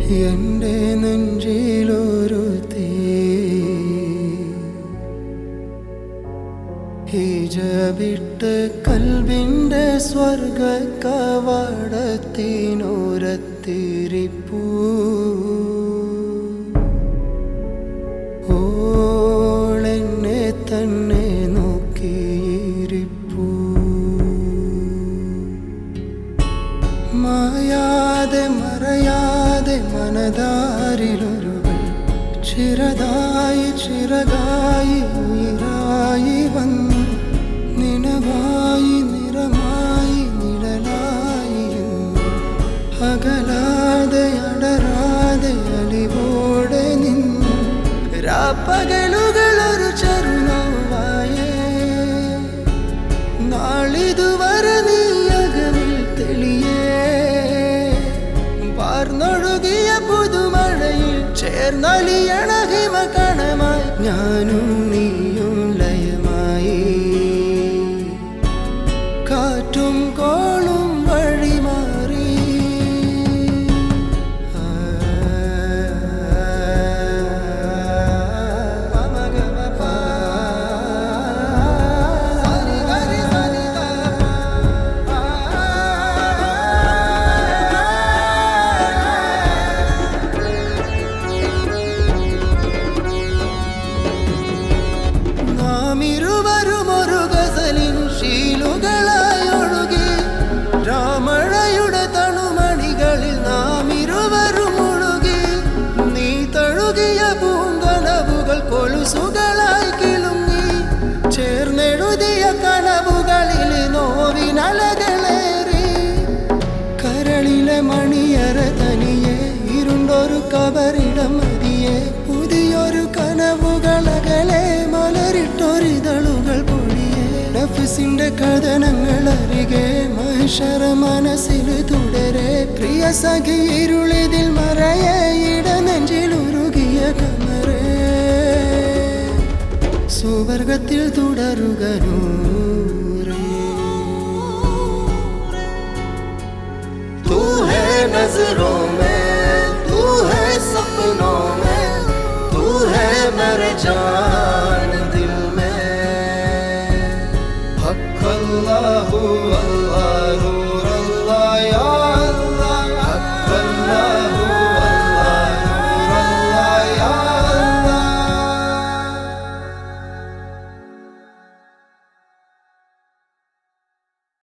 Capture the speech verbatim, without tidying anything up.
എന്റെ നെഞ്ചിലൊരു തീ ഹിജബിട്ട് കൽബിന്റെ സ്വർഗ കവാടത്തിനോരത്തിരിപ്പൂ ഓളെന്നെ തന്നെ നോക്കിയിരിപ്പൂ മായാതെ മറയാതെ മനതാരിലൊരുവൾ ചിറതായി ചിറകായി ഉയിരായി വന്നു നിനവായി നിറമായി നിഴലായി അകലാതെ അടരാതെ അലിവോടെ നിന്നു രാപ്പകലുകളൊരു ചെറുനോവായേ നാളിതുവരെ നീ അകവിൽ തെളിയേ വാർന്നൊഴുകിയ പുതുമഴയിൽ ചേർന്നലിയണ ഹിമകണമായി ഞാനും നീയും ലയമായി കാറ്റും കോളും വഴിമാറി ഇരുവരുമൊരു ഗസലിൻ ശീലുകളായൊഴുകി രാമഴയുടെ തണുമണികളിൽ നാം ഇരുവരും മുഴുകി നീ തഴുകിയ പൂങ്കനവുകൾ കൊലുസുകളായി കിളുങ്ങി ചേർന്നെഴുതിയ കനവുകളിൽ നോവിനലകളേറി കരളിലെ മണിയറ തനിയെ ഇരുണ്ടൊരു കബറിടം മതിയെ പുതിയൊരു കനവുകളകലെ മലരിട്ടൊരിതളുകൾ പൊഴിയെ നഫ്സിന്റെ കഥനങ്ങൾ അരികെ മഹിഷറ മനസ്സിൽ തുടരെ പ്രിയ സഖി ഇരുളിതിൽ മറയെ ഇട നെഞ്ചിലുരുകിയ കമറേ സുവർഗത്തിൽ തുടരുക നൂറേ തൂ ഹൈ നസറോ മേ तू है सपनों में तू है मेरे जान दिल में हक अल्लाहु